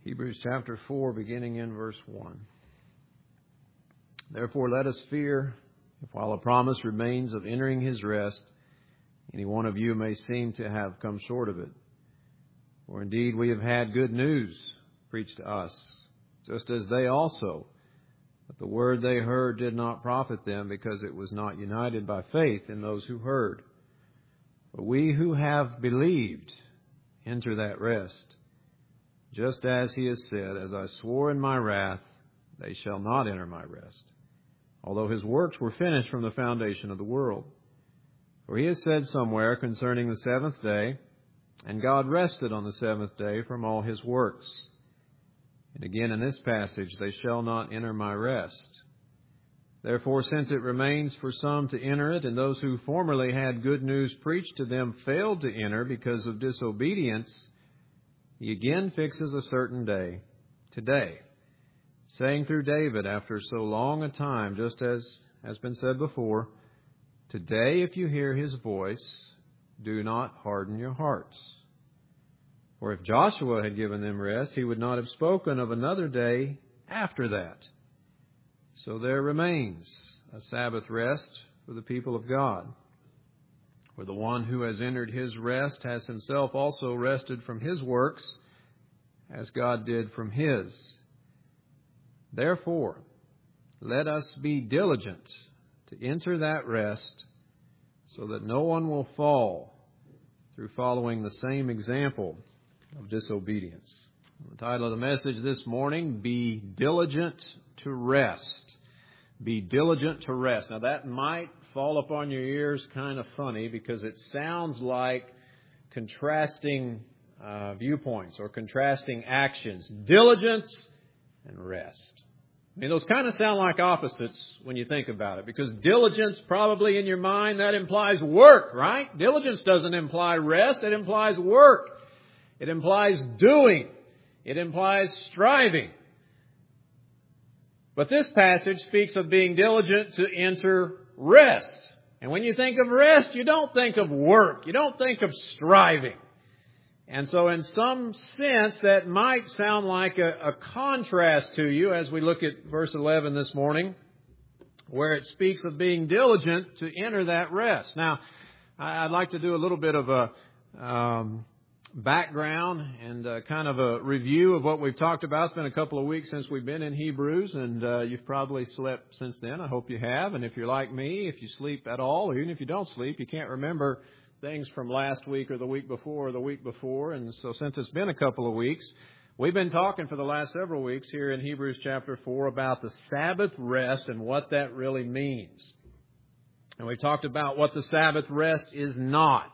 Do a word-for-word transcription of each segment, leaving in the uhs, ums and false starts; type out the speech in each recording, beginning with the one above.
Hebrews chapter four, beginning in verse one. Therefore let us fear, if while a promise remains of entering His rest, any one of you may seem to have come short of it. For indeed we have had good news preached to us, just as they also. But the word they heard did not profit them, because it was not united by faith in those who heard. But we who have believed enter that rest, just as He has said, as I swore in my wrath, they shall not enter my rest, although His works were finished from the foundation of the world. For He has said somewhere concerning the seventh day, and God rested on the seventh day from all His works. And again in this passage, they shall not enter my rest. Therefore, since it remains for some to enter it, and those who formerly had good news preached to them failed to enter because of disobedience, He again fixes a certain day, today, saying through David after so long a time, just as has been said before, today if you hear His voice, do not harden your hearts. For if Joshua had given them rest, he would not have spoken of another day after that. So there remains a Sabbath rest for the people of God. For the one who has entered His rest has himself also rested from his works, as God did from His. Therefore, let us be diligent to enter that rest, so that no one will fall through following the same example of disobedience. The title of the message this morning, Be Diligent to Rest. Be diligent to rest. Now that might fall upon your ears kind of funny, because it sounds like contrasting uh, viewpoints or contrasting actions. Diligence and rest. I mean, those kind of sound like opposites when you think about it, because diligence, probably in your mind, that implies work, right? Diligence doesn't imply rest. It implies work. It implies doing. It implies striving. But this passage speaks of being diligent to enter rest. And when you think of rest, you don't think of work. You don't think of striving. And so in some sense, that might sound like a, a contrast to you as we look at verse eleven this morning, where it speaks of being diligent to enter that rest. Now, I'd like to do a little bit of a um, background and uh, kind of a review of what we've talked about. It's been a couple of weeks since we've been in Hebrews, and uh, you've probably slept since then. I hope you have. And if you're like me, if you sleep at all, or even if you don't sleep, you can't remember things from last week or the week before or the week before. And so since it's been a couple of weeks, we've been talking for the last several weeks here in Hebrews chapter four about the Sabbath rest and what that really means. And we talked about what the Sabbath rest is not.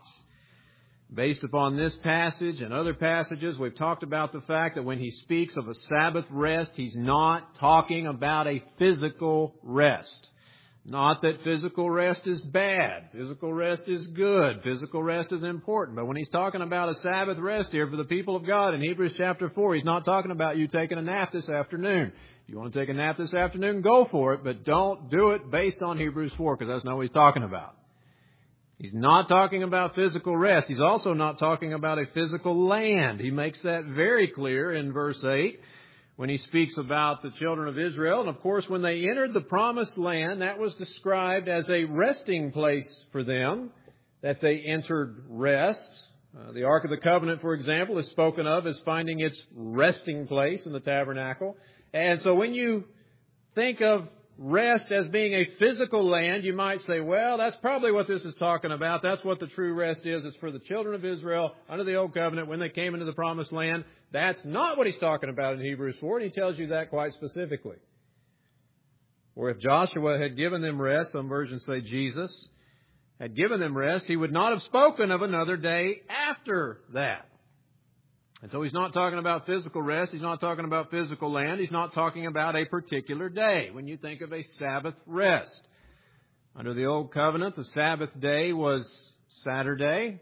Based upon this passage and other passages, we've talked about the fact that when he speaks of a Sabbath rest, he's not talking about a physical rest. Not that physical rest is bad. Physical rest is good. Physical rest is important. But when he's talking about a Sabbath rest here for the people of God in Hebrews chapter four, he's not talking about you taking a nap this afternoon. If you want to take a nap this afternoon, go for it. But don't do it based on Hebrews four, because that's not what he's talking about. He's not talking about physical rest. He's also not talking about a physical land. He makes that very clear in verse eight. When he speaks about the children of Israel. And of course, when they entered the promised land, that was described as a resting place for them, that they entered rest. Uh, the Ark of the Covenant, for example, is spoken of as finding its resting place in the tabernacle. And so when you think of rest as being a physical land, you might say, well, that's probably what this is talking about. That's what the true rest is. It's for the children of Israel under the Old Covenant when they came into the promised land. That's not what he's talking about in Hebrews four, and he tells you that quite specifically. Or if Joshua had given them rest, some versions say Jesus had given them rest, he would not have spoken of another day after that. And so he's not talking about physical rest. He's not talking about physical land. He's not talking about a particular day when you think of a Sabbath rest. Under the Old Covenant, the Sabbath day was Saturday.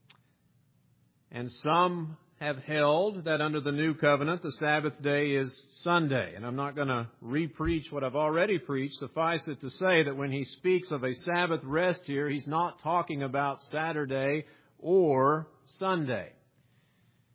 And some have held that under the New Covenant, the Sabbath day is Sunday. And I'm not going to re-preach what I've already preached. Suffice it to say that when he speaks of a Sabbath rest here, he's not talking about Saturday or Sunday.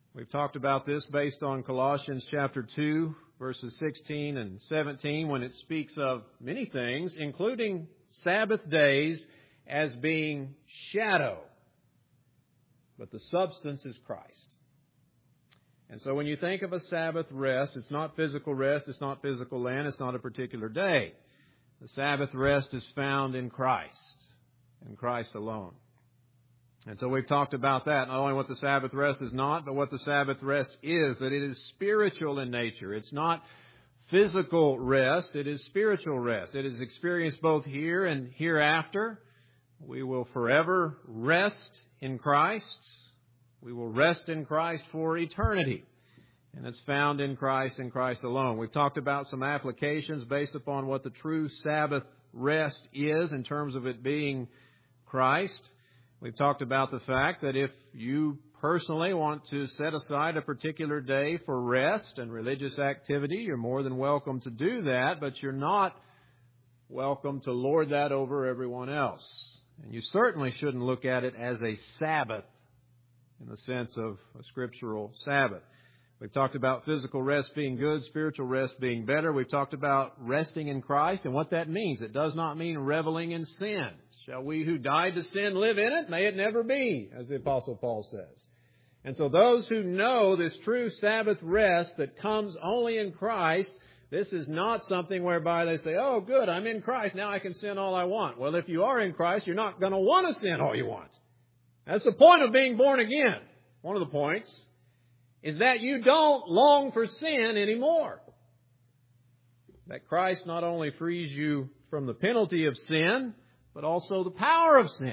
We've talked about this based on Colossians chapter two, verses sixteen and seventeen, when it speaks of many things, including Sabbath days, as being shadow. But the substance is Christ. And so when you think of a Sabbath rest, it's not physical rest, it's not physical land, it's not a particular day. The Sabbath rest is found in Christ, in Christ alone. And so we've talked about that, not only what the Sabbath rest is not, but what the Sabbath rest is, that it is spiritual in nature. It's not physical rest, it is spiritual rest. It is experienced both here and hereafter. We will forever rest in Christ. We will rest in Christ for eternity. And it's found in Christ and Christ alone. We've talked about some applications based upon what the true Sabbath rest is in terms of it being Christ. We've talked about the fact that if you personally want to set aside a particular day for rest and religious activity, you're more than welcome to do that, but you're not welcome to lord that over everyone else. And you certainly shouldn't look at it as a Sabbath in the sense of a scriptural Sabbath. We've talked about physical rest being good, spiritual rest being better. We've talked about resting in Christ and what that means. It does not mean reveling in sin. Shall we who died to sin live in it? May it never be, as the Apostle Paul says. And so those who know this true Sabbath rest that comes only in Christ, this is not something whereby they say, oh, good, I'm in Christ, now I can sin all I want. Well, if you are in Christ, you're not going to want to sin all you want. That's the point of being born again. One of the points is that you don't long for sin anymore. That Christ not only frees you from the penalty of sin, but also the power of sin.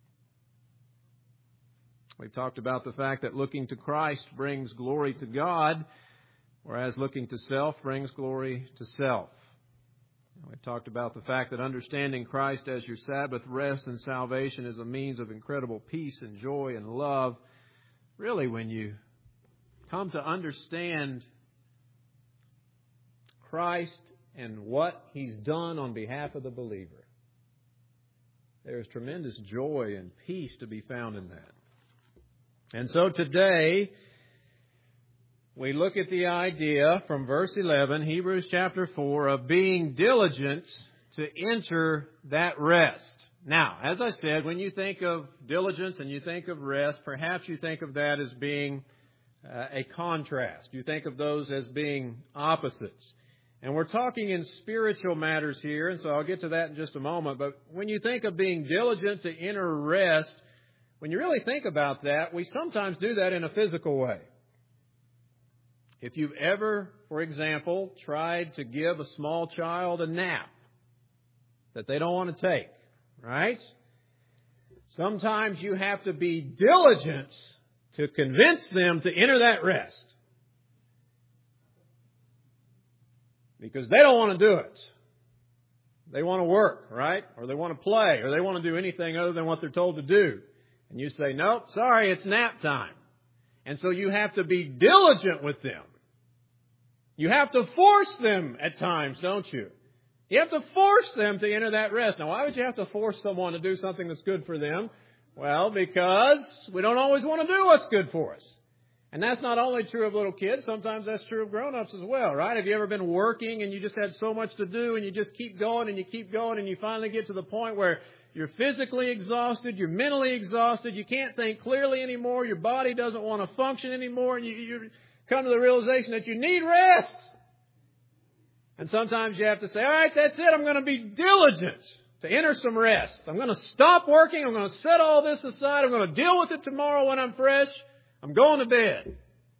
We've talked about the fact that looking to Christ brings glory to God, whereas looking to self brings glory to self. We've talked about the fact that understanding Christ as your Sabbath rest and salvation is a means of incredible peace and joy and love. Really, when you come to understand Christ and what He's done on behalf of the believer, there is tremendous joy and peace to be found in that. And so today, we look at the idea from verse eleven, Hebrews chapter four, of being diligent to enter that rest. Now, as I said, when you think of diligence and you think of rest, perhaps you think of that as being uh, a contrast. You think of those as being opposites. And we're talking in spiritual matters here, and so I'll get to that in just a moment. But when you think of being diligent to enter rest, when you really think about that, we sometimes do that in a physical way. If you've ever, for example, tried to give a small child a nap that they don't want to take, right? Sometimes you have to be diligent to convince them to enter that rest. Because they don't want to do it. They want to work, right? Or they want to play, or they want to do anything other than what they're told to do. And you say, nope, sorry, it's nap time. And so you have to be diligent with them. You have to force them at times, don't you? You have to force them to enter that rest. Now, why would you have to force someone to do something that's good for them? Well, because we don't always want to do what's good for us. And that's not only true of little kids. Sometimes that's true of grown-ups as well, right? Have you ever been working and you just had so much to do and you just keep going and you keep going and you finally get to the point where you're physically exhausted, you're mentally exhausted, you can't think clearly anymore, your body doesn't want to function anymore, and you, you come to the realization that you need rest. And sometimes you have to say, all right, that's it, I'm going to be diligent to enter some rest. I'm going to stop working, I'm going to set all this aside, I'm going to deal with it tomorrow when I'm fresh. I'm going to bed.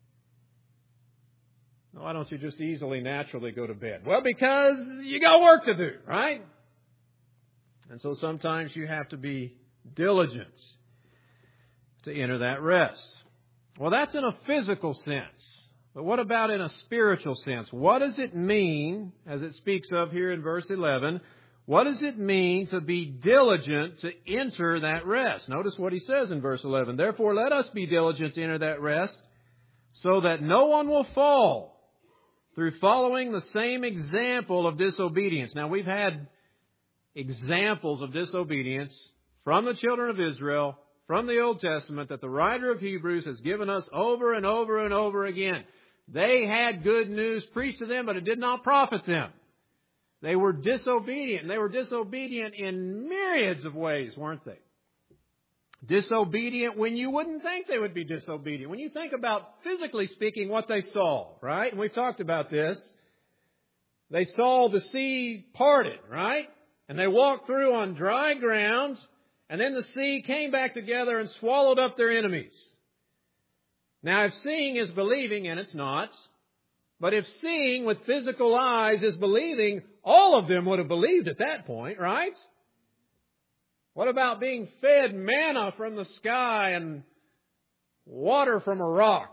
Why don't you just easily, naturally go to bed? Well, because you got work to do, right? And so sometimes you have to be diligent to enter that rest. Well, that's in a physical sense. But what about in a spiritual sense? What does it mean, as it speaks of here in verse eleven, what does it mean to be diligent to enter that rest? Notice what he says in verse eleven. Therefore, let us be diligent to enter that rest, so that no one will fall through following the same example of disobedience. Now, we've had examples of disobedience from the children of Israel from the Old Testament that the writer of Hebrews has given us over and over and over again. They had good news preached to them, but it did not profit them. They were disobedient. They were disobedient in myriads of ways, weren't they? Disobedient when you wouldn't think they would be disobedient. When you think about, physically speaking, what they saw, right? And we've talked about this. They saw the sea parted, right? And they walked through on dry ground, and then the sea came back together and swallowed up their enemies. Now, if seeing is believing, and it's not, but if seeing with physical eyes is believing, all of them would have believed at that point, right? What about being fed manna from the sky and water from a rock?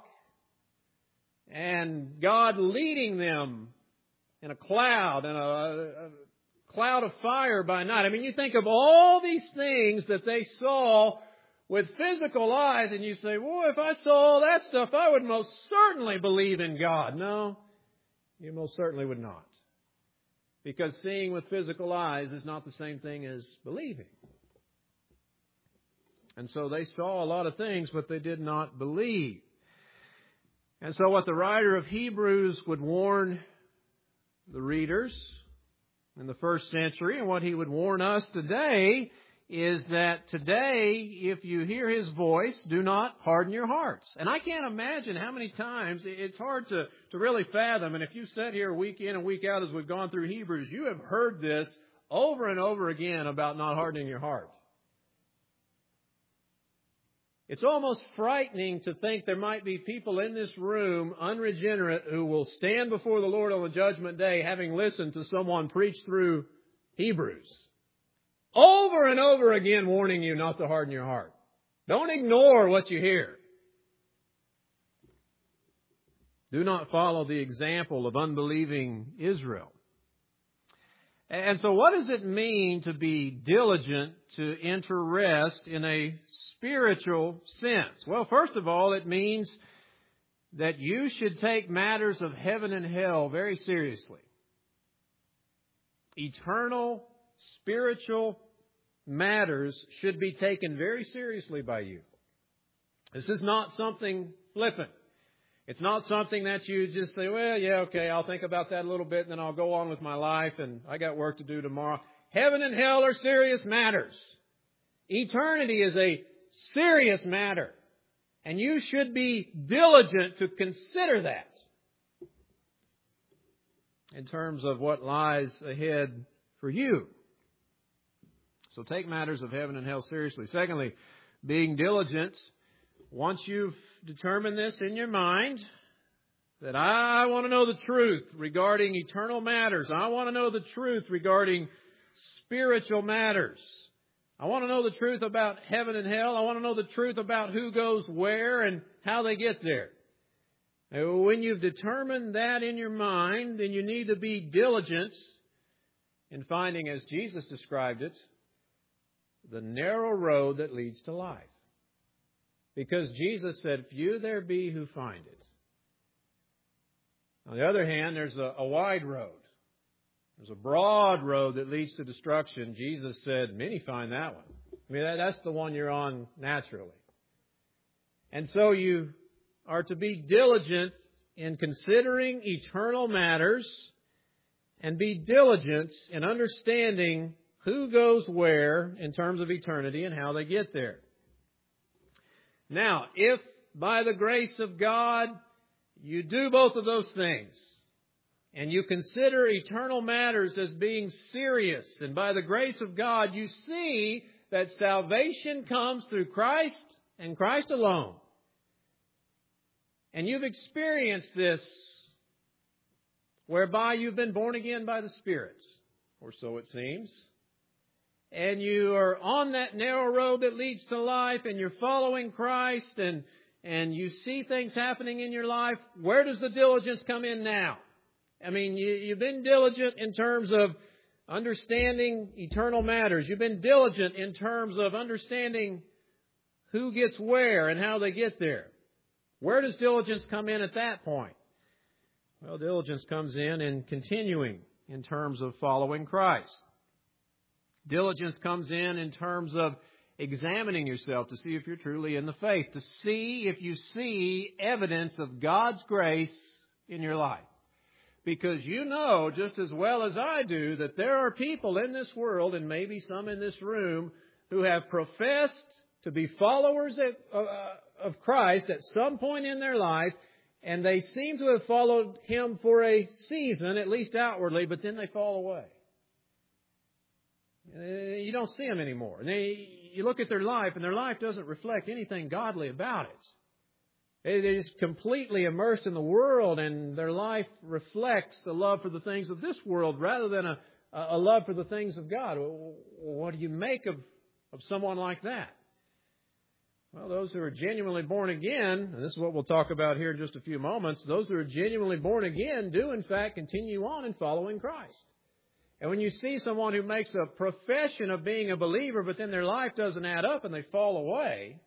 And God leading them in a cloud and a, a cloud of fire by night. I mean, you think of all these things that they saw with physical eyes, and you say, well, if I saw all that stuff, I would most certainly believe in God. No, you most certainly would not. Because seeing with physical eyes is not the same thing as believing. And so they saw a lot of things, but they did not believe. And so what the writer of Hebrews would warn the readers in the first century, and what he would warn us today, is that today, if you hear His voice, do not harden your hearts. And I can't imagine how many times, it's hard to, to really fathom, and if you sat here week in and week out as we've gone through Hebrews, you have heard this over and over again about not hardening your heart. It's almost frightening to think there might be people in this room, unregenerate, who will stand before the Lord on the judgment day having listened to someone preach through Hebrews. Over and over again warning you not to harden your heart. Don't ignore what you hear. Do not follow the example of unbelieving Israel. And so what does it mean to be diligent to enter rest in a spiritual sense? Well, first of all, it means that you should take matters of heaven and hell very seriously. Eternal, spiritual matters should be taken very seriously by you. This is not something flippant. It's not something that you just say, well, yeah, okay, I'll think about that a little bit and then I'll go on with my life and I got work to do tomorrow. Heaven and hell are serious matters. Eternity is a serious matter. And you should be diligent to consider that in terms of what lies ahead for you. So take matters of heaven and hell seriously. Secondly, being diligent, once you've determined this in your mind, that I want to know the truth regarding eternal matters. I want to know the truth regarding spiritual matters. I want to know the truth about heaven and hell. I want to know the truth about who goes where and how they get there. When you've determined that in your mind, then you need to be diligent in finding, as Jesus described it, the narrow road that leads to life. Because Jesus said, few there be who find it. On the other hand, there's a, a wide road. There's a broad road that leads to destruction. Jesus said, many find that one. I mean, that, that's the one you're on naturally. And so you are to be diligent in considering eternal matters and be diligent in understanding who goes where in terms of eternity and how they get there. Now, if by the grace of God you do both of those things, and you consider eternal matters as being serious, and by the grace of God you see that salvation comes through Christ and Christ alone, and you've experienced this whereby you've been born again by the Spirit, or so it seems, and you are on that narrow road that leads to life, and you're following Christ, and, and you see things happening in your life, where does the diligence come in now? I mean, you, you've been diligent in terms of understanding eternal matters. You've been diligent in terms of understanding who gets where and how they get there. Where does diligence come in at that point? Well, diligence comes in in continuing in terms of following Christ. Diligence comes in in terms of examining yourself to see if you're truly in the faith, to see if you see evidence of God's grace in your life. Because you know just as well as I do that there are people in this world, and maybe some in this room, who have professed to be followers of, uh, of Christ at some point in their life, and they seem to have followed Him for a season, at least outwardly, but then they fall away. You don't see them anymore. And they, you look at their life, and their life doesn't reflect anything godly about it. They're just completely immersed in the world, and their life reflects a love for the things of this world rather than a, a love for the things of God. What do you make of, of someone like that? Well, those who are genuinely born again, and this is what we'll talk about here in just a few moments, those who are genuinely born again do, in fact, continue on in following Christ. And when you see someone who makes a profession of being a believer, but then their life doesn't add up and they fall away,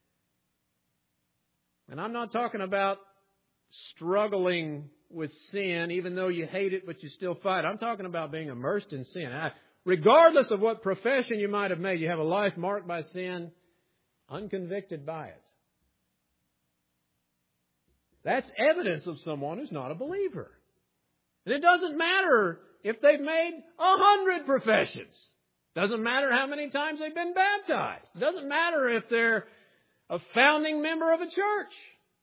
and I'm not talking about struggling with sin, even though you hate it, but you still fight. I'm talking about being immersed in sin. I, regardless of what profession you might have made, you have a life marked by sin, unconvicted by it. That's evidence of someone who's not a believer. And it doesn't matter if they've made a hundred professions. Doesn't matter how many times they've been baptized. Doesn't matter if they're a founding member of a church.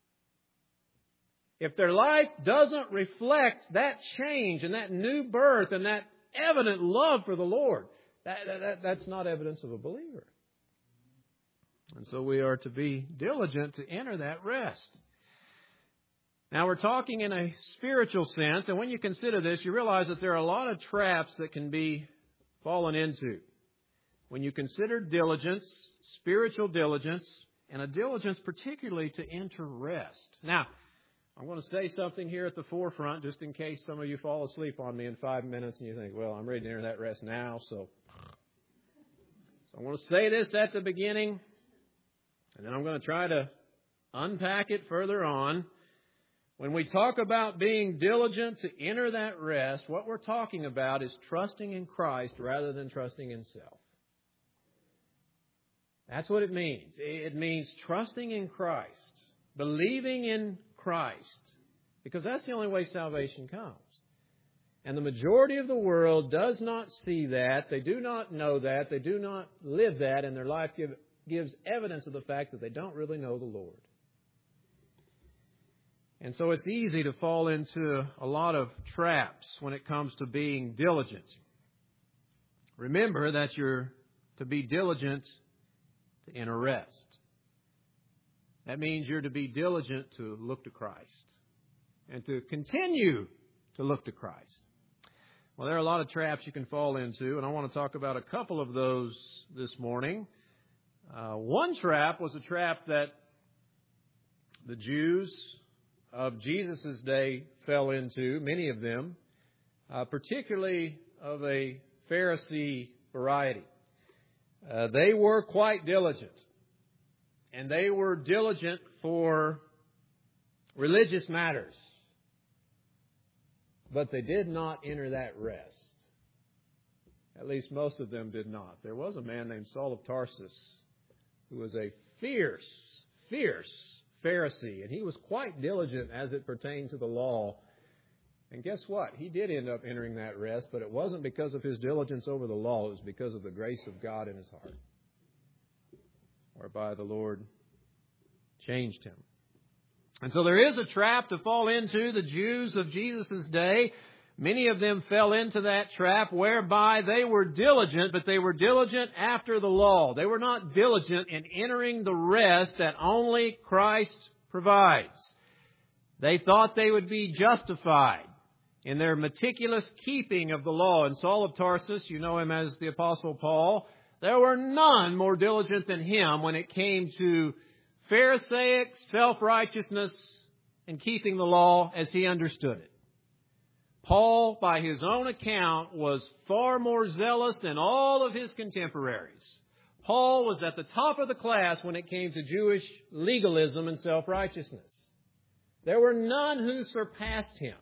If their life doesn't reflect that change and that new birth and that evident love for the Lord, that, that, that's not evidence of a believer. And so we are to be diligent to enter that rest. Now we're talking in a spiritual sense, and when you consider this, you realize that there are a lot of traps that can be fallen into. When you consider diligence, spiritual diligence, and a diligence particularly to enter rest. Now, I'm going to say something here at the forefront just in case some of you fall asleep on me in five minutes and you think, well, I'm ready to enter that rest now. So, so I'm going to say this at the beginning, and then I'm going to try to unpack it further on. When we talk about being diligent to enter that rest, what we're talking about is trusting in Christ rather than trusting in self. That's what it means. It means trusting in Christ, believing in Christ, because that's the only way salvation comes. And the majority of the world does not see that. They do not know that. They do not live that, and their life give, gives evidence of the fact that they don't really know the Lord. And so it's easy to fall into a lot of traps when it comes to being diligent. Remember that you're to be diligent to enter rest. That means you're to be diligent to look to Christ and to continue to look to Christ. Well, there are a lot of traps you can fall into, and I want to talk about a couple of those this morning. Uh, one trap was a trap that the Jews of Jesus' day fell into, many of them, uh, particularly of a Pharisee variety. Uh, they were quite diligent, and they were diligent for religious matters, but they did not enter that rest. At least most of them did not. There was a man named Saul of Tarsus who was a fierce, fierce Pharisee, and he was quite diligent as it pertained to the law. And guess what? He did end up entering that rest, but it wasn't because of his diligence over the law. It was because of the grace of God in his heart, whereby the Lord changed him. And so there is a trap to fall into. The Jews of Jesus' day, many of them fell into that trap whereby they were diligent, but they were diligent after the law. They were not diligent in entering the rest that only Christ provides. They thought they would be justified in their meticulous keeping of the law. And Saul of Tarsus, you know him as the Apostle Paul, there were none more diligent than him when it came to Pharisaic self-righteousness and keeping the law as he understood it. Paul, by his own account, was far more zealous than all of his contemporaries. Paul was at the top of the class when it came to Jewish legalism and self-righteousness. There were none who surpassed him.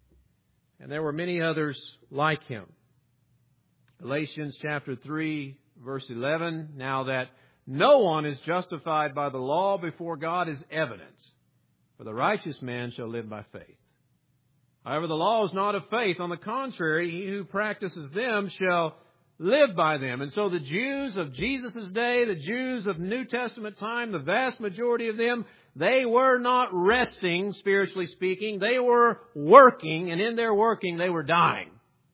And there were many others like him. Galatians chapter three, verse eleven, now that no one is justified by the law before God is evident, for the righteous man shall live by faith. However, the law is not of faith. On the contrary, he who practices them shall live by them. And so the Jews of Jesus' day, the Jews of New Testament time, the vast majority of them, they were not resting, spiritually speaking. They were working, and in their working they were dying.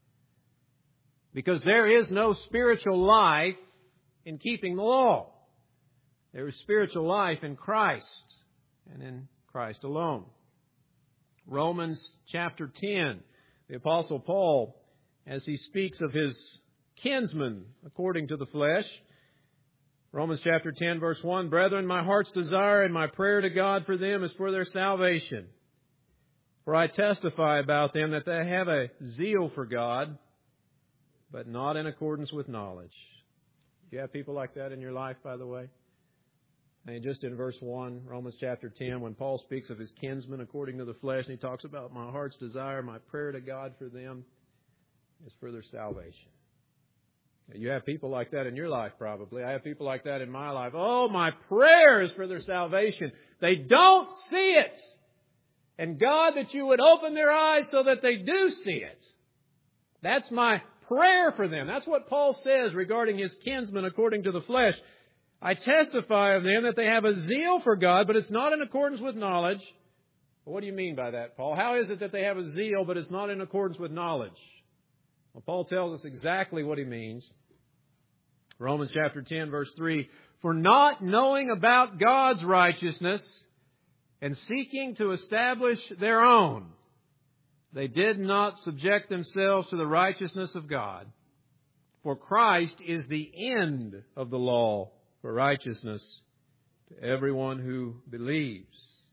Because there is no spiritual life in keeping the law. There is spiritual life in Christ and in Christ alone. Romans chapter ten, the Apostle Paul, as he speaks of his kinsmen according to the flesh, Romans chapter ten, verse one, Brethren, my heart's desire and my prayer to God for them is for their salvation. For I testify about them that they have a zeal for God, but not in accordance with knowledge. Do you have people like that in your life, by the way? And just in verse one, Romans chapter ten, when Paul speaks of his kinsmen according to the flesh, and he talks about my heart's desire, my prayer to God for them is for their salvation. You have people like that in your life, probably. I have people like that in my life. Oh, my prayer is for their salvation. They don't see it. And God, that you would open their eyes so that they do see it. That's my prayer for them. That's what Paul says regarding his kinsmen according to the flesh. I testify of them that they have a zeal for God, but it's not in accordance with knowledge. What do you mean by that, Paul? How is it that they have a zeal, but it's not in accordance with knowledge? Well, Paul tells us exactly what he means. Romans chapter ten, verse three, For not knowing about God's righteousness and seeking to establish their own, they did not subject themselves to the righteousness of God. For Christ is the end of the law for righteousness to everyone who believes.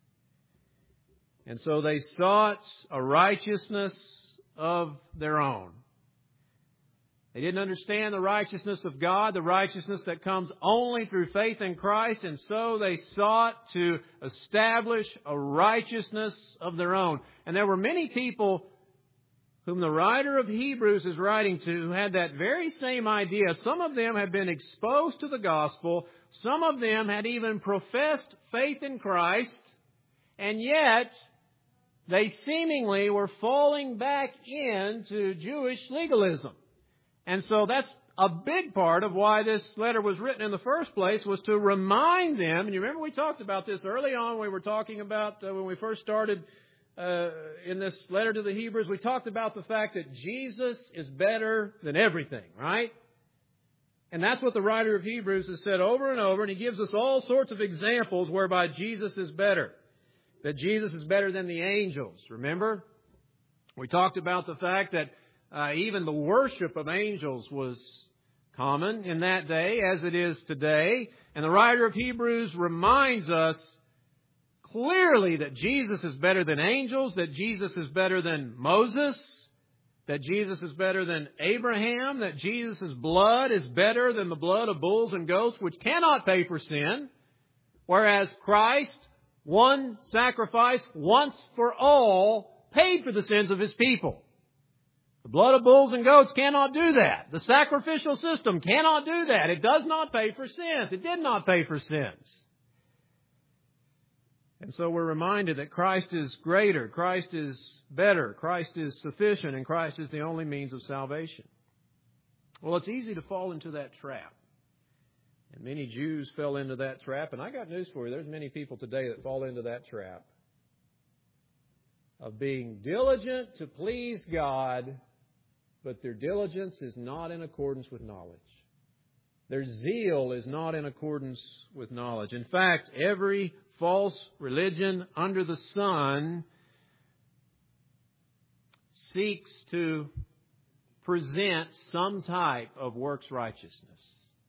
And so they sought a righteousness of their own. They didn't understand the righteousness of God, the righteousness that comes only through faith in Christ, and so they sought to establish a righteousness of their own. And there were many people whom the writer of Hebrews is writing to who had that very same idea. Some of them had been exposed to the gospel. Some of them had even professed faith in Christ, and yet they seemingly were falling back into Jewish legalism. And so that's a big part of why this letter was written in the first place, was to remind them. And you remember we talked about this early on. We were talking about uh, when we first started uh, in this letter to the Hebrews. We talked about the fact that Jesus is better than everything, right? And that's what the writer of Hebrews has said over and over. And he gives us all sorts of examples whereby Jesus is better. That Jesus is better than the angels. Remember? We talked about the fact that Uh, even the worship of angels was common in that day as it is today. And the writer of Hebrews reminds us clearly that Jesus is better than angels, that Jesus is better than Moses, that Jesus is better than Abraham, that Jesus' blood is better than the blood of bulls and goats, which cannot pay for sin, whereas Christ, one sacrifice once for all, paid for the sins of His people. The blood of bulls and goats cannot do that. The sacrificial system cannot do that. It does not pay for sins. It did not pay for sins. And so we're reminded that Christ is greater, Christ is better, Christ is sufficient, and Christ is the only means of salvation. Well, it's easy to fall into that trap. And many Jews fell into that trap. And I got news for you. There's many people today that fall into that trap of being diligent to please God, but their diligence is not in accordance with knowledge. Their zeal is not in accordance with knowledge. In fact, every false religion under the sun seeks to present some type of works righteousness.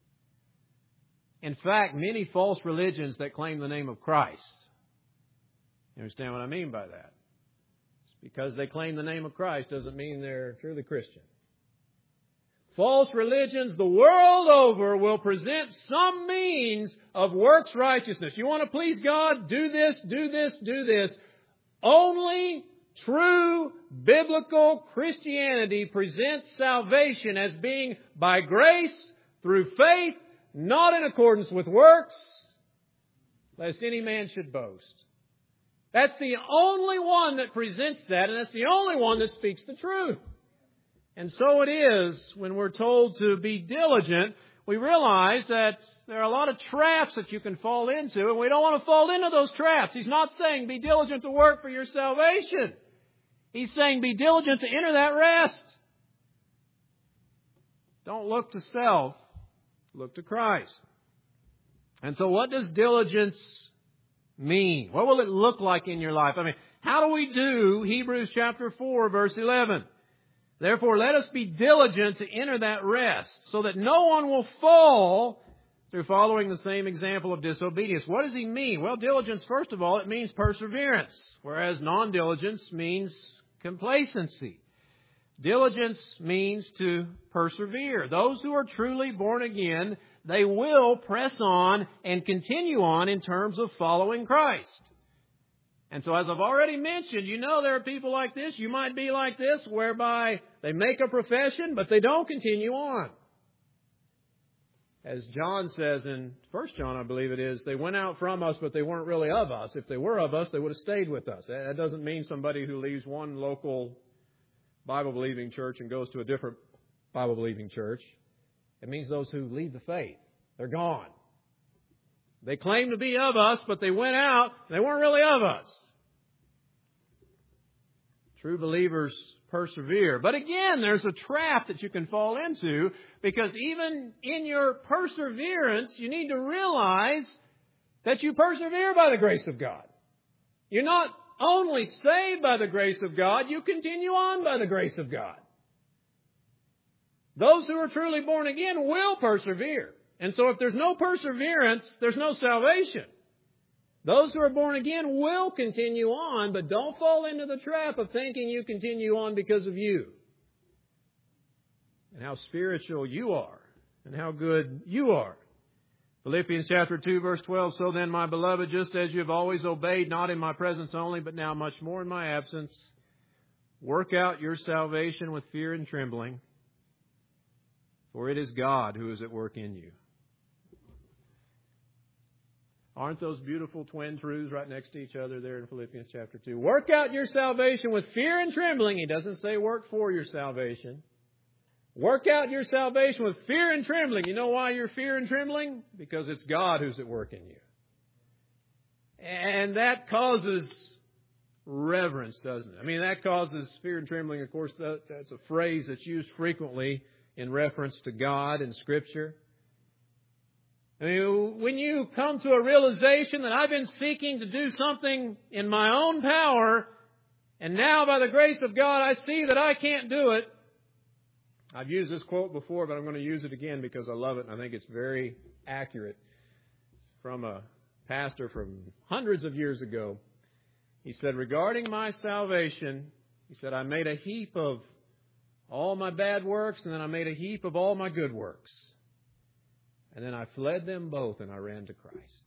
In fact, many false religions that claim the name of Christ. You understand what I mean by that? Because they claim the name of Christ doesn't mean they're truly Christian. False religions the world over will present some means of works righteousness. You want to please God? Do this, do this, do this. Only true biblical Christianity presents salvation as being by grace through faith, not in accordance with works, lest any man should boast. That's the only one that presents that, and that's the only one that speaks the truth. And so it is when we're told to be diligent, we realize that there are a lot of traps that you can fall into, and we don't want to fall into those traps. He's not saying be diligent to work for your salvation. He's saying be diligent to enter that rest. Don't look to self, look to Christ. And so what does diligence mean? What will it look like in your life? I mean, how do we do Hebrews chapter four, verse eleven? Therefore, let us be diligent to enter that rest, so that no one will fall through following the same example of disobedience. What does he mean? Well, diligence, first of all, it means perseverance, whereas non-diligence means complacency. Diligence means to persevere. Those who are truly born again, they will press on and continue on in terms of following Christ. And so as I've already mentioned, you know there are people like this. You might be like this, whereby they make a profession, but they don't continue on. As John says in First John, I believe it is, they went out from us, but they weren't really of us. If they were of us, they would have stayed with us. That doesn't mean somebody who leaves one local Bible-believing church and goes to a different Bible-believing church. It means those who leave the faith. They're gone. They claim to be of us, but they went out. They weren't really of us. True believers persevere. But again, there's a trap that you can fall into, because even in your perseverance, you need to realize that you persevere by the grace of God. You're not only saved by the grace of God, you continue on by the grace of God. Those who are truly born again will persevere. And so if there's no perseverance, there's no salvation. Those who are born again will continue on, but don't fall into the trap of thinking you continue on because of you, and how spiritual you are, and how good you are. Philippians chapter two, verse twelve, so then, my beloved, just as you have always obeyed, not in my presence only, but now much more in my absence, work out your salvation with fear and trembling, for it is God who is at work in you. Aren't those beautiful twin truths right next to each other there in Philippians chapter two? Work out your salvation with fear and trembling. He doesn't say work for your salvation. Work out your salvation with fear and trembling. You know why you're fear and trembling? Because it's God who's at work in you. And that causes reverence, doesn't it? I mean, that causes fear and trembling. Of course, that's a phrase that's used frequently in reference to God in Scripture. I mean, when you come to a realization that I've been seeking to do something in my own power, and now by the grace of God I see that I can't do it. I've used this quote before, but I'm going to use it again because I love it and I think it's very accurate. It's from a pastor from hundreds of years ago. He said, regarding my salvation, he said, I made a heap of all my bad works, and then I made a heap of all my good works. And then I fled them both and I ran to Christ.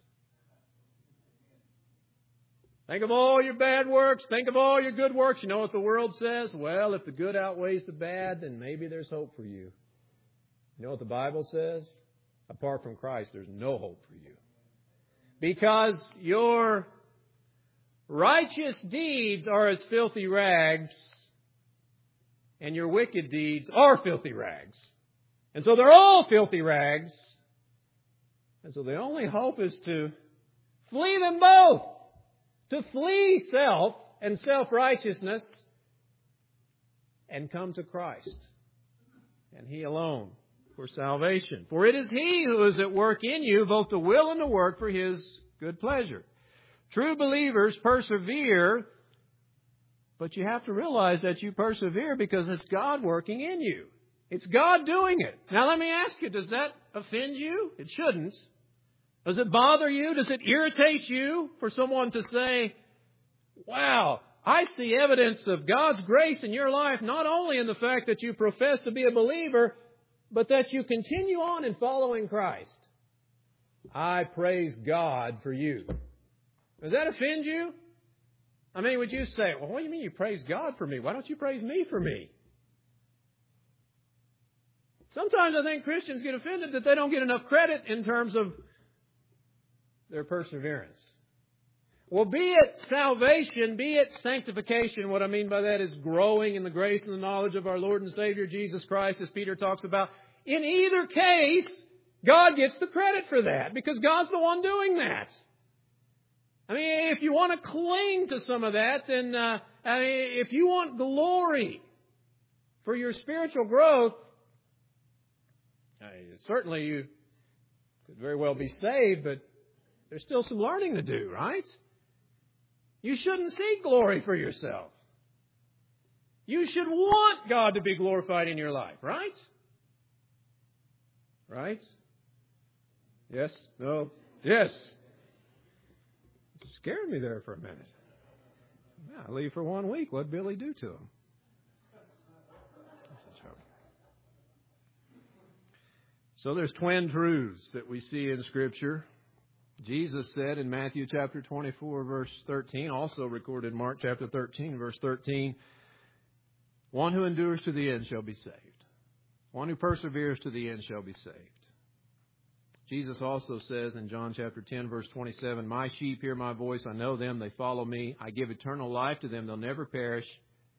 Think of all your bad works. Think of all your good works. You know what the world says? Well, if the good outweighs the bad, then maybe there's hope for you. You know what the Bible says? Apart from Christ, there's no hope for you. Because your righteous deeds are as filthy rags, and your wicked deeds are filthy rags. And so they're all filthy rags. And so the only hope is to flee them both. To flee self and self-righteousness and come to Christ and He alone for salvation. For it is He who is at work in you, both to will and to work for His good pleasure. True believers persevere, but you have to realize that you persevere because it's God working in you. It's God doing it. Now let me ask you, does that offend you? It shouldn't. Does it bother you? Does it irritate you for someone to say, wow, I see evidence of God's grace in your life, not only in the fact that you profess to be a believer, but that you continue on in following Christ. I praise God for you. Does that offend you? I mean, would you say, well, what do you mean you praise God for me? Why don't you praise me for me? Sometimes I think Christians get offended that they don't get enough credit in terms of their perseverance. Well, be it salvation, be it sanctification. What I mean by that is growing in the grace and the knowledge of our Lord and Savior Jesus Christ, as Peter talks about. In either case, God gets the credit for that because God's the one doing that. I mean, if you want to cling to some of that, then uh, I mean, if you want glory for your spiritual growth, uh, certainly you could very well be saved, but there's still some learning to do, right? You shouldn't seek glory for yourself. You should want God to be glorified in your life, right? Right? Yes? No? Yes? You scared me there for a minute. Yeah, I leave for one week. What'd Billy do to him? That's a joke. So there's twin truths that we see in Scripture. Jesus said in Matthew chapter twenty-four, verse thirteen, also recorded in Mark chapter thirteen, verse thirteen, one who endures to the end shall be saved. One who perseveres to the end shall be saved. Jesus also says in John chapter ten, verse twenty-seven, my sheep hear my voice. I know them. They follow me. I give eternal life to them. They'll never perish.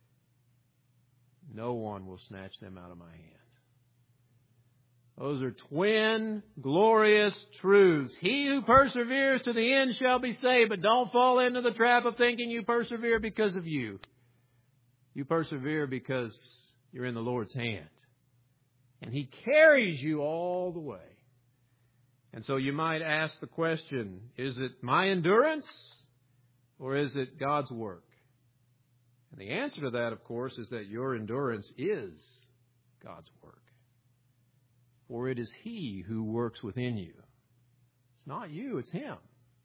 No one will snatch them out of my hand. Those are twin glorious truths. He who perseveres to the end shall be saved, but don't fall into the trap of thinking you persevere because of you. You persevere because you're in the Lord's hand. And He carries you all the way. And so you might ask the question, is it my endurance or is it God's work? And the answer to that, of course, is that your endurance is God's work. For it is He who works within you. It's not you, it's Him.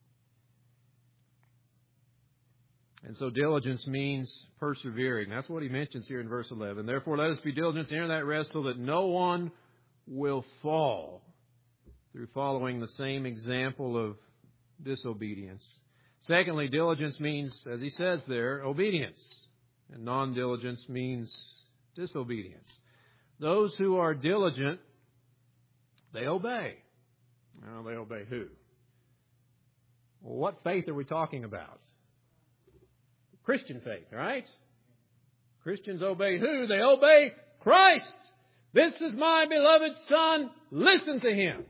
And so diligence means persevering. That's what he mentions here in verse eleven. Therefore, let us be diligent to enter that rest so that no one will fall through following the same example of disobedience. Secondly, diligence means, as he says there, obedience. And non-diligence means disobedience. Those who are diligent, they obey. Well, they obey who? Well, what faith are we talking about? Christian faith, right? Christians obey who? They obey Christ. This is my beloved Son. Listen to Him.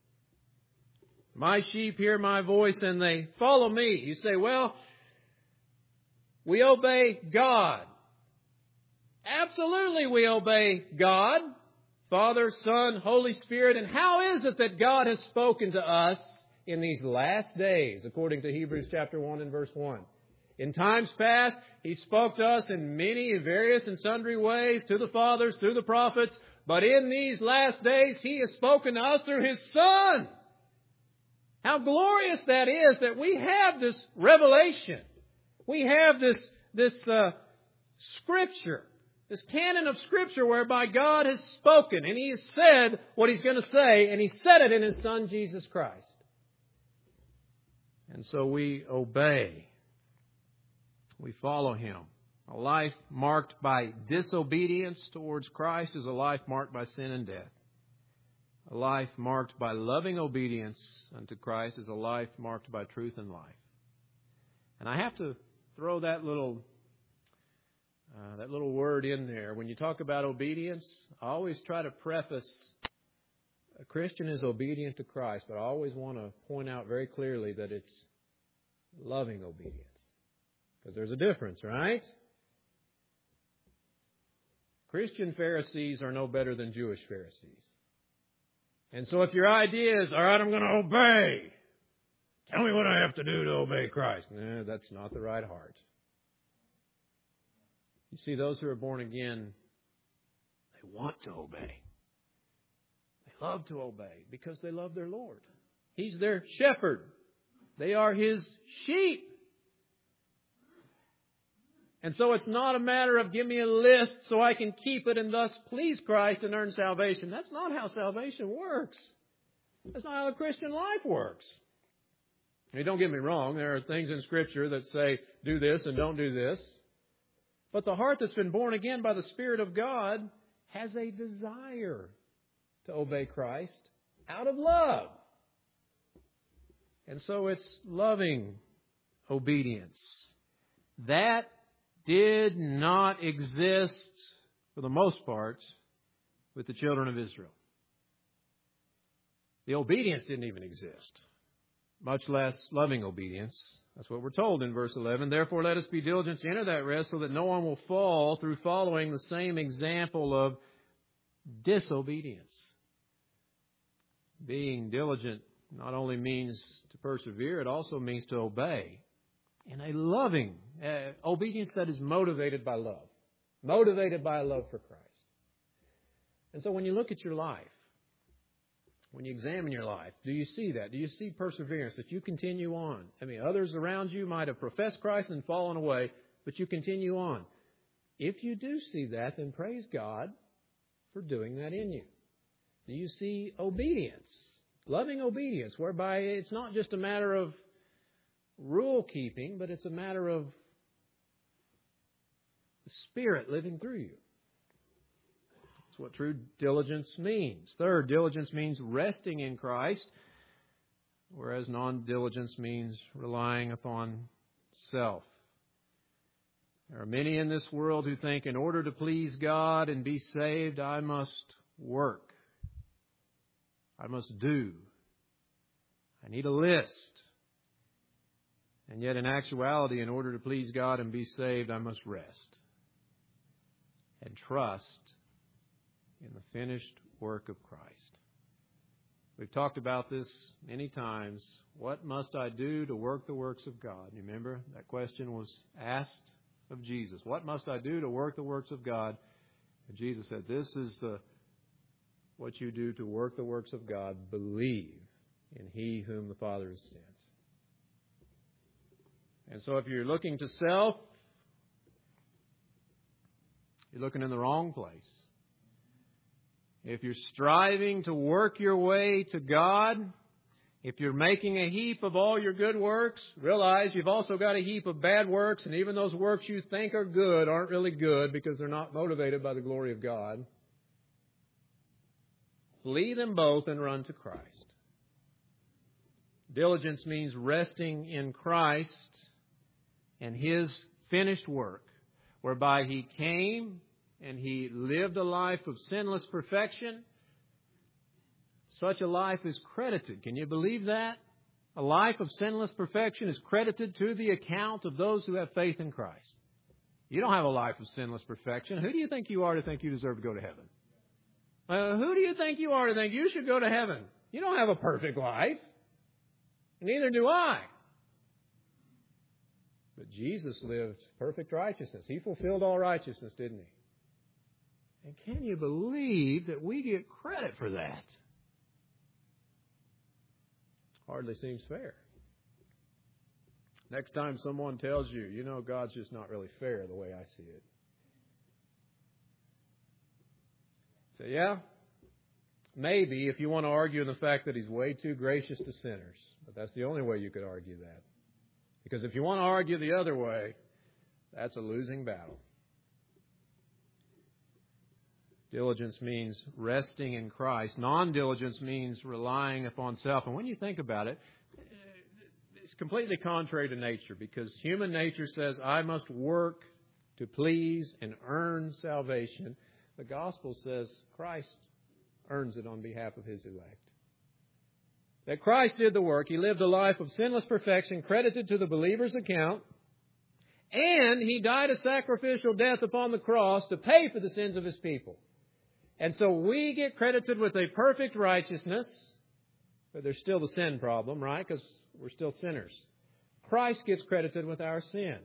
My sheep hear my voice and they follow me. You say, well, we obey God. Absolutely we obey God. Father, Son, Holy Spirit. And how is it that God has spoken to us in these last days, according to Hebrews chapter one and verse one? In times past, He spoke to us in many various and sundry ways, to the fathers, through the prophets. But in these last days, He has spoken to us through His Son. How glorious that is that we have this revelation. We have this, this uh, Scripture, this canon of Scripture whereby God has spoken and He has said what He's going to say, and He said it in His Son, Jesus Christ. And so we obey. We follow Him. A life marked by disobedience towards Christ is a life marked by sin and death. A life marked by loving obedience unto Christ is a life marked by truth and life. And I have to throw that little uh, that little word in there. When you talk about obedience, I always try to preface a Christian is obedient to Christ, but I always want to point out very clearly that it's loving obedience. Because there's a difference, right? Christian Pharisees are no better than Jewish Pharisees. And so if your idea is, all right, I'm going to obey. Tell me what I have to do to obey Christ. No, that's not the right heart. You see, those who are born again, they want to obey. They love to obey because they love their Lord. He's their shepherd. They are His sheep. And so it's not a matter of give me a list so I can keep it and thus please Christ and earn salvation. That's not how salvation works. That's not how the Christian life works. I mean, don't get me wrong. There are things in Scripture that say do this and don't do this. But the heart that's been born again by the Spirit of God has a desire to obey Christ out of love. And so it's loving obedience. That did not exist, for the most part, with the children of Israel. The obedience didn't even exist, much less loving obedience. That's what we're told in verse eleven. Therefore, let us be diligent to enter that rest so that no one will fall through following the same example of disobedience. Being diligent not only means to persevere, it also means to obey in a loving uh, obedience that is motivated by love. Motivated by a love for Christ. And so when you look at your life, when you examine your life, do you see that? Do you see perseverance, that you continue on? I mean, others around you might have professed Christ and fallen away, but you continue on. If you do see that, then praise God for doing that in you. Do you see obedience, loving obedience, whereby it's not just a matter of rule keeping, but it's a matter of the Spirit living through you? That's what true diligence means. Third, diligence means resting in Christ, whereas non-diligence means relying upon self. There are many in this world who think in order to please God and be saved, I must work. I must do. I need a list. And yet in actuality, in order to please God and be saved, I must rest and trust in the finished work of Christ. We've talked about this many times. What must I do to work the works of God? You remember that question was asked of Jesus. What must I do to work the works of God? And Jesus said, this is the what you do to work the works of God. Believe in He whom the Father has sent. And so if you're looking to self, you're looking in the wrong place. If you're striving to work your way to God, if you're making a heap of all your good works, realize you've also got a heap of bad works, and even those works you think are good aren't really good because they're not motivated by the glory of God. Flee them both and run to Christ. Diligence means resting in Christ and His finished work, whereby He came and He lived a life of sinless perfection. Such a life is credited. Can you believe that? A life of sinless perfection is credited to the account of those who have faith in Christ. You don't have a life of sinless perfection. Who do you think you are to think you deserve to go to heaven? Uh, who do you think you are to think you should go to heaven? You don't have a perfect life. Neither do I. But Jesus lived perfect righteousness. He fulfilled all righteousness, didn't He? And can you believe that we get credit for that? Hardly seems fair. Next time someone tells you, you know, God's just not really fair the way I see it. Say, yeah, maybe if you want to argue in the fact that He's way too gracious to sinners. But that's the only way you could argue that. Because if you want to argue the other way, that's a losing battle. Diligence means resting in Christ. Non-diligence means relying upon self. And when you think about it, it's completely contrary to nature, because human nature says, I must work to please and earn salvation. The gospel says Christ earns it on behalf of His elect. That Christ did the work. He lived a life of sinless perfection, credited to the believer's account. And He died a sacrificial death upon the cross to pay for the sins of His people. And so we get credited with a perfect righteousness, but there's still the sin problem, right? Because we're still sinners. Christ gets credited with our sin.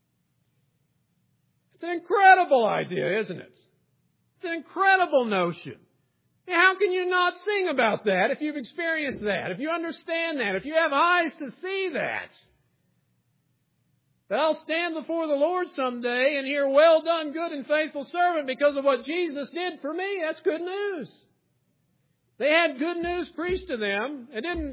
It's an incredible idea, isn't it? It's an incredible notion. How can you not sing about that if you've experienced that, if you understand that, if you have eyes to see that? That I'll stand before the Lord someday and hear, well done, good and faithful servant, because of what Jesus did for me. That's good news. They had good news preached to them. It didn't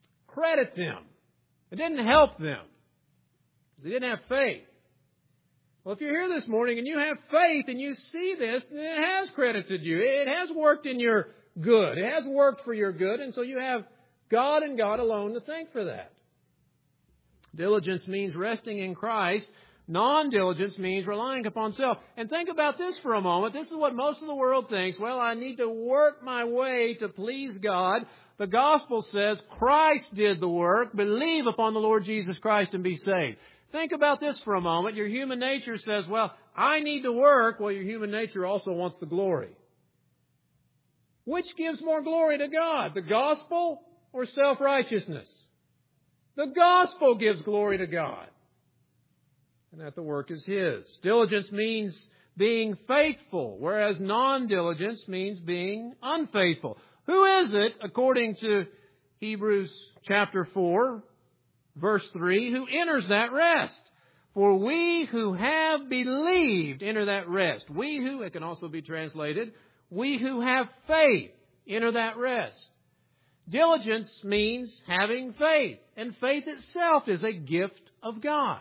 credit them. It didn't help them, because they didn't have faith. Well, if you're here this morning and you have faith and you see this, then it has credited you. It has worked in your good. It has worked for your good, and so you have God and God alone to thank for that. Diligence means resting in Christ. Non-diligence means relying upon self. And think about this for a moment. This is what most of the world thinks. Well, I need to work my way to please God. The gospel says Christ did the work. Believe upon the Lord Jesus Christ and be saved. Think about this for a moment. Your human nature says, well, I need to work. Well, your human nature also wants the glory. Which gives more glory to God? The gospel or self-righteousness? The gospel gives glory to God. And that the work is His. Diligence means being faithful, whereas non-diligence means being unfaithful. Who is it, according to Hebrews chapter four, verse three, who enters that rest? For we who have believed enter that rest. We who, it can also be translated, we who have faith enter that rest. Diligence means having faith, and faith itself is a gift of God.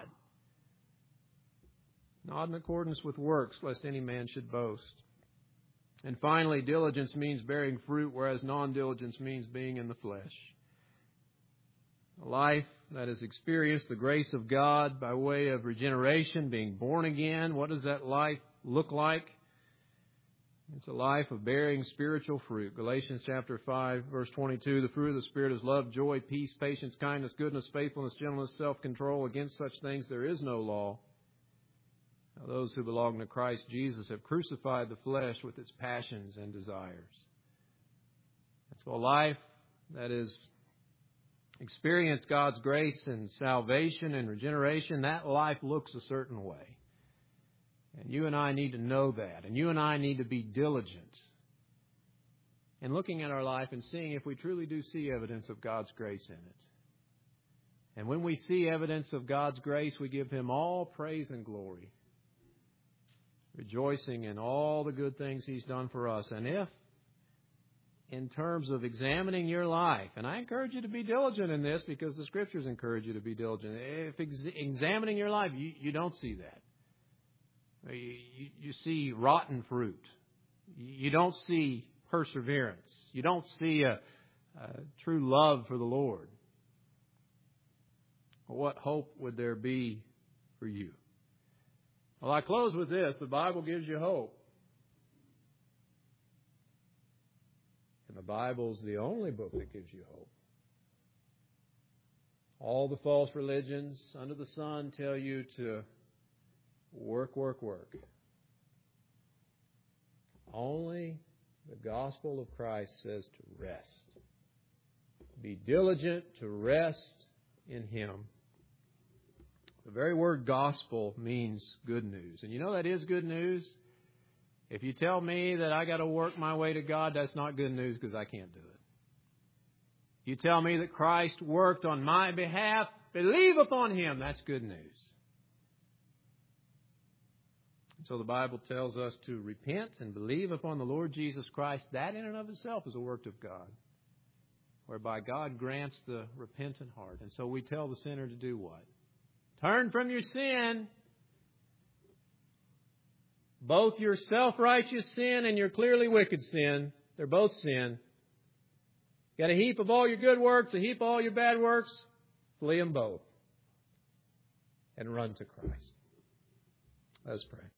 Not in accordance with works, lest any man should boast. And finally, diligence means bearing fruit, whereas non-diligence means being in the flesh. A life that has experienced the grace of God by way of regeneration, being born again. What does that life look like? It's a life of bearing spiritual fruit. Galatians chapter five, verse twenty-two, the fruit of the Spirit is love, joy, peace, patience, kindness, goodness, faithfulness, gentleness, self-control. Against such things there is no law. Now, those who belong to Christ Jesus have crucified the flesh with its passions and desires. And so a life that has experienced God's grace and salvation and regeneration, that life looks a certain way. And you and I need to know that. And you and I need to be diligent in looking at our life and seeing if we truly do see evidence of God's grace in it. And when we see evidence of God's grace, we give Him all praise and glory, rejoicing in all the good things He's done for us. And if, in terms of examining your life, and I encourage you to be diligent in this because the Scriptures encourage you to be diligent. If ex- examining your life, you, you don't see that. You, you, you see rotten fruit. You don't see perseverance. You don't see a, a true love for the Lord. What hope would there be for you? Well, I close with this. The Bible gives you hope. And the Bible's the only book that gives you hope. All the false religions under the sun tell you to work, work, work. Only the gospel of Christ says to rest. Be diligent to rest in Him. The very word gospel means good news. And you know that is good news? If you tell me that I got to work my way to God, that's not good news because I can't do it. If you tell me that Christ worked on my behalf, believe upon Him, that's good news. So the Bible tells us to repent and believe upon the Lord Jesus Christ. That in and of itself is a work of God, whereby God grants the repentant heart. And so we tell the sinner to do what? Turn from your sin, both your self-righteous sin and your clearly wicked sin. They're both sin. Got a heap of all your good works, a heap of all your bad works. Flee them both and run to Christ. Let's pray.